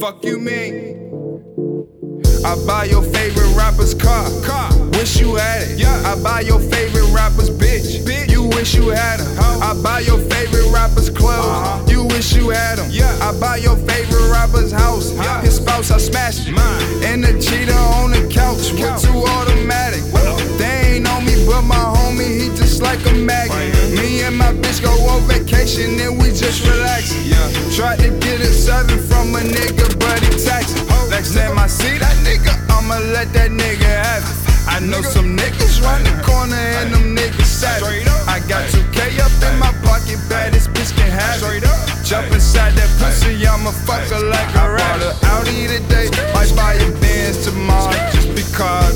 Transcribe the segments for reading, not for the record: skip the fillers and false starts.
Fuck you mean? I buy your favorite rapper's car. Wish you had it. I buy your favorite rapper's bitch. You wish you had her. I buy your favorite rapper's clothes. You wish you had them. I buy your favorite rapper's house. His spouse, I smashed it. And the cheetah on the couch with 2 automatic. They ain't on me, but my homie, he just like a magnet. Me and my bitch go on vacation and we just relaxin'. Tried to get a 7 from a nigga, but he taxin'. Next time I see that nigga, I'ma let that nigga have it. I know some niggas round the corner and them niggas savage. I got 2K up in my pocket, baddest bitch can have it. Jump inside that pussy, I'ma fuck her like a rat. I bought her Audi today, might buy a Benz tomorrow. Just because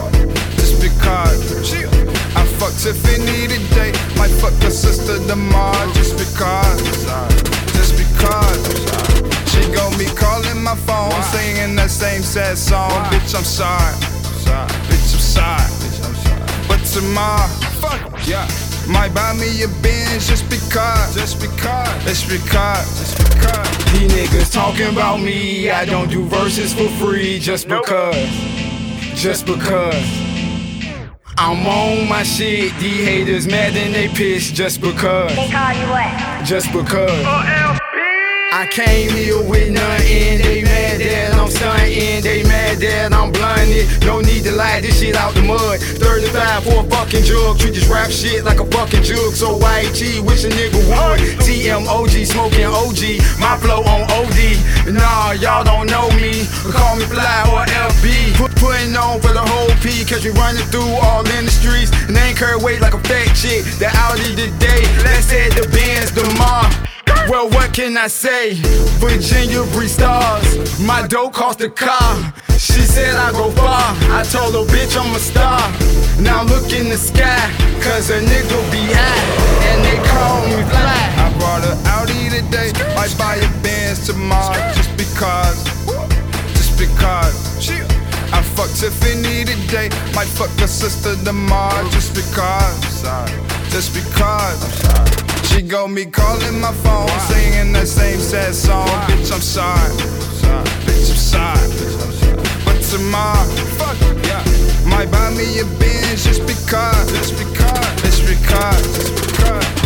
I fucked Tiffany today, might fuck her sister tomorrow. Just because she gon' be calling my phone, singing that same sad song. Bitch, I'm sorry. Bitch, I'm sorry. But tomorrow, might buy me a Benz just because. These niggas talking about me, I don't do verses for free just because. I'm on my shit, these haters mad and they pissed just because. They call you what? Just because. I came here with nothing, they mad that I'm stunting, they mad that I'm blinded. No need to lie, this shit out the mud. 35 for a fucking jug, treat this rap shit like a fucking jug. So YG, wish a nigga would. TMOG, smoking OG, my flow on OD. Nah, y'all don't know me, call me Fly or LB. Putting on for the whole P, cause we running through all industries. And they ain't carry weight like a fat chick. The Audi today, let's say the Benz tomorrow. Well, what can I say? Virginia Bree stars, my dough cost a car. She said I go far, I told her bitch I'm a star. Now look in the sky, cause a nigga be high, and they call me Fly. I brought her Audi today, might buy a Benz tomorrow. Just because I fucked Tiffany today, might fuck her sister tomorrow. Just because she gon' be calling my phone, singing that same sad song. Bitch, I'm sorry. But tomorrow, might buy me a Benz just because.